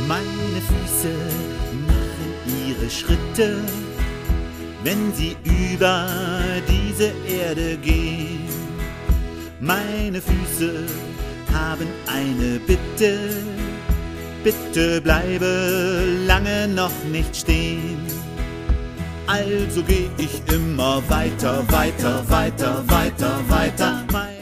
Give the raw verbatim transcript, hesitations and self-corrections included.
Meine Füße machen ihre Schritte, wenn sie über diese Erde gehen. Meine Füße haben eine Bitte, bitte bleibe lange noch nicht stehen. Also geh ich immer weiter, weiter, weiter, weiter, weiter.